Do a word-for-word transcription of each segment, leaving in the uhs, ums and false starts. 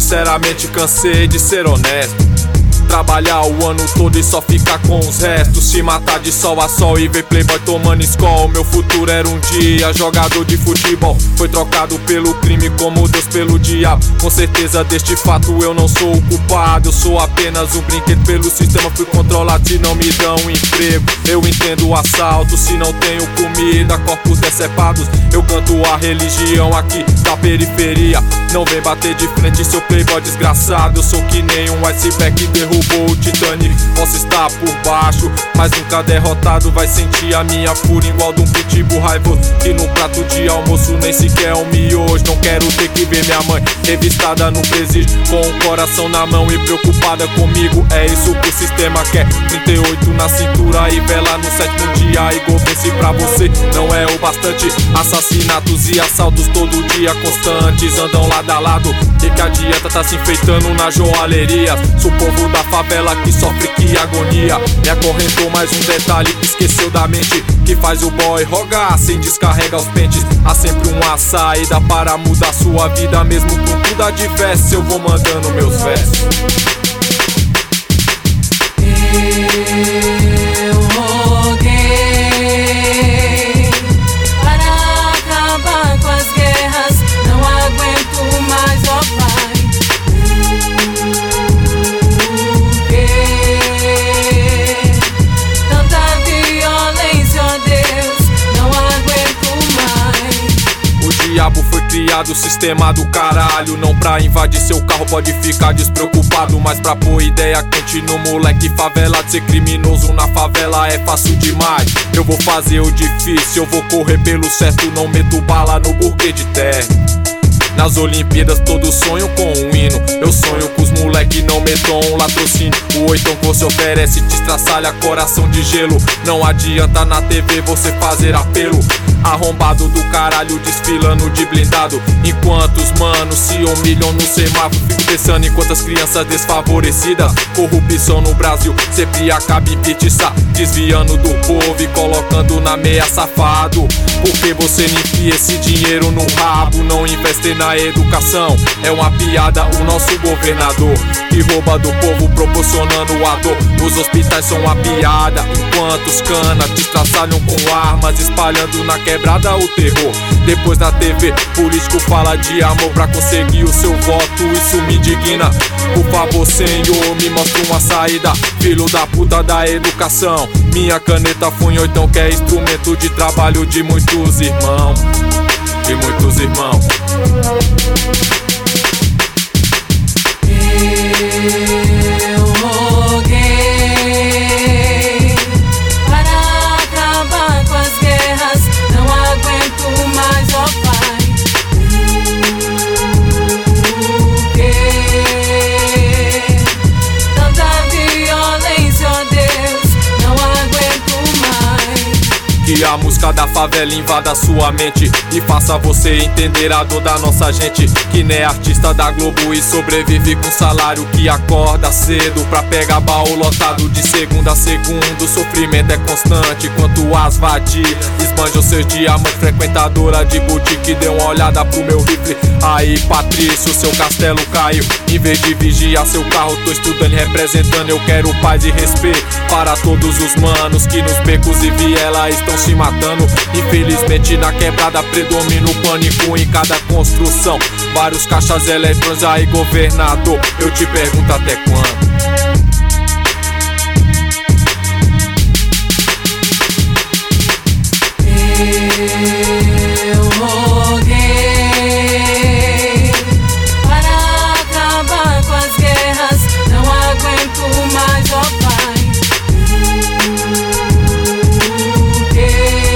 sinceramente cansei de ser honesto. Trabalhar o ano todo e só ficar com os restos. Se matar de sol a sol e ver playboy tomando escol. Meu futuro era um dia jogador de futebol. Foi trocado pelo crime como Deus pelo diabo. Com certeza deste fato eu não sou o culpado. Eu sou apenas um brinquedo pelo sistema. Fui controlado se não me dão um emprego. Eu entendo o assalto se não tenho comida. Corpos decepados, eu canto a religião aqui da periferia. Não vem bater de frente seu playboy desgraçado. Eu sou que nem um iceberg que derrubou o Titanic. Posso estar por baixo, mas nunca derrotado. Vai sentir a minha fúria igual de um pitbull raivoso que no prato de almoço nem sequer é um miojo. Não quero ter que ver minha mãe revistada no presídio, com o coração na mão e preocupada comigo. É isso que o sistema quer. Trinta e oito na cintura e vela no sétimo dia. Igor vence pra você, não é o bastante. Assassinatos e assaltos todo dia constantes. Andam lado a lado, e que adianta tá se enfeitando na joalheria. Sou o povo da favela que sofre, que agonia. Me acorrentou mais um detalhe que esqueceu da mente, que faz o boy rogar sem descarregar os pentes. Há sempre uma saída para mudar sua vida. Mesmo com tudo adverso, eu vou mandando meus versos. Eu roguei para acabar com as guerras. Não aguento mais, ó Pai. O diabo foi criado, sistema do caralho. Não pra invadir seu carro, pode ficar despreocupado. Mas pra pôr ideia quente no moleque favela, de ser criminoso na favela é fácil demais. Eu vou fazer o difícil, eu vou correr pelo certo. Não meto bala no buquê de terra. Nas Olimpíadas todos sonham com um hino. Eu sonho que os moleque não metam um latrocínio. O oitão que você oferece te estraçalha coração de gelo. Não adianta na T V você fazer apelo. Arrombado do caralho desfilando de blindado, enquanto os manos se humilham no semáforo. Fico pensando em quantas crianças desfavorecidas. Corrupção no Brasil sempre acaba em pitiçar, desviando do povo e colocando na meia safado. Porque você não enfia esse dinheiro no rabo, não investe na educação. É uma piada o nosso governador, que rouba do povo proporcionando a dor. Os hospitais são uma piada, enquanto os canas te estraçalham com armas, espalhando na quebrada o terror. Depois na T V, político fala de amor pra conseguir o seu voto. Isso me indigna. Por favor, Senhor, me mostra uma saída. Filho da puta da educação. Minha caneta foi em oitão, que é instrumento de trabalho de muitos irmãos. De muitos irmãos. Eu roguei para acabar com as guerras. Não aguento mais, ó Pai. Porque tanta violência, ó Deus, não aguento mais. Que a música da favela invada sua mente e faça você entender a dor da nossa gente, que nem artista da Globo e sobrevive com salário, que acorda cedo pra pegar baú lotado de segunda a segunda. O sofrimento é constante quanto as vadias esbanjam seus diamantes. Frequentadora de boutique, dê uma olhada pro meu rifle. Aí Patrício, seu castelo caiu. Em vez de vigiar seu carro, tô estudando e representando. Eu quero paz e respeito para todos os manos que nos becos e vielas estão se matando. Infelizmente na quebrada predomina o pânico em cada construção. Vários caixas eletrônicos aí, governador, eu te pergunto até quando? Eu roguei para acabar com as guerras. Não aguento mais, ó Pai. Porque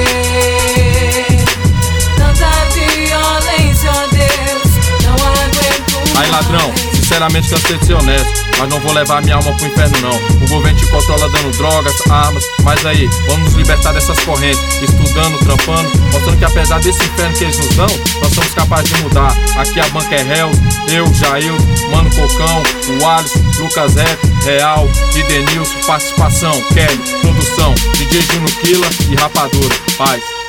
tanta violência, ó Deus, não aguento mais. Aí ladrão, sinceramente cansei de ser honesto, mas não vou levar minha alma pro inferno não. O governo te controla dando drogas, armas, mas aí, vamos nos libertar dessas correntes, estudando, trampando, mostrando que apesar desse inferno que eles nos dão, nós somos capazes de mudar. Aqui a banca é Hells, eu, Jair, Mano Cocão, o Alisson, Lucas Rap, Real, e Denilson, participação, Kelly, produção, D J Juno Killa e Rapadura. Paz.